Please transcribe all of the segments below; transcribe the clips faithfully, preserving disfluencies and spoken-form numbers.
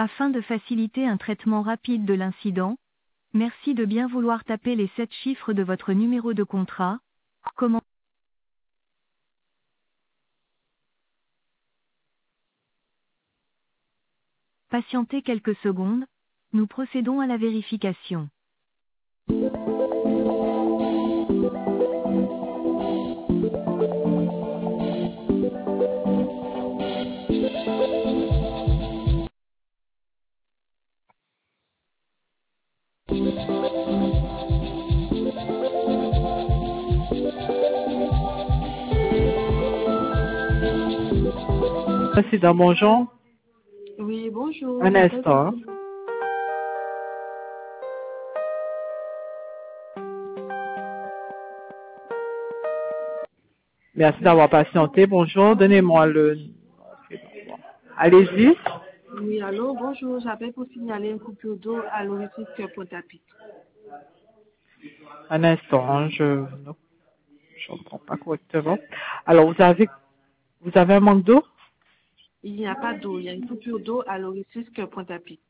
Afin de faciliter un traitement rapide de l'incident, merci de bien vouloir taper les sept chiffres de votre numéro de contrat. Comment patienter quelques secondes, nous procédons à la vérification. Président, bonjour. Oui, bonjour. Un J'appelle pour... instant. Merci d'avoir patienté. Bonjour, donnez-moi le... Allez-y. Oui, allô, bonjour. J'appelle pour signaler une coupure d'eau à l'orifice Pointe-à-Pitre. Un instant, je ne comprends pas correctement. Alors, vous avez, vous avez un manque d'eau? Il n'y a pas d'eau. Il y a une coupure d'eau à l'orifice Pointe-à-Pitre.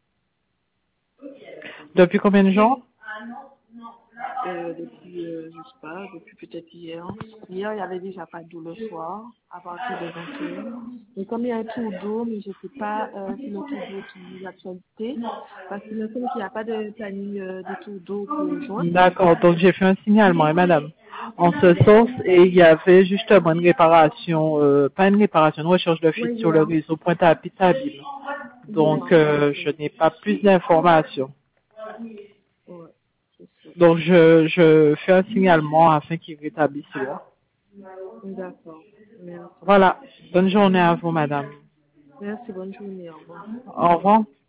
Depuis combien de jours? Euh, depuis, euh, je sais pas, depuis peut-être hier. Hier, il y avait déjà pas d'eau le soir, à partir de vingt heures. Et comme il y a un tour d'eau, mais je ne sais pas euh, si le tour d'eau est l'actualité, parce qu'il me semble qu'il n'y a pas de planning euh, de tour d'eau pour juin. D'accord, donc j'ai fait un signalement, hein, madame. En ce sens, et il y avait justement une réparation, euh, pas une réparation, une recherche de Oui, fuite sur le hier. réseau Pointe-à-Pitre Abîme. Donc, Hier, euh, je n'ai pas plus d'informations. ouais, c'est ça. Donc, je, je fais un signalement afin qu'il rétablisse cela. D'accord. Merci. Voilà. Bonne journée à vous, madame. Merci, bonne journée. Au revoir. Au revoir.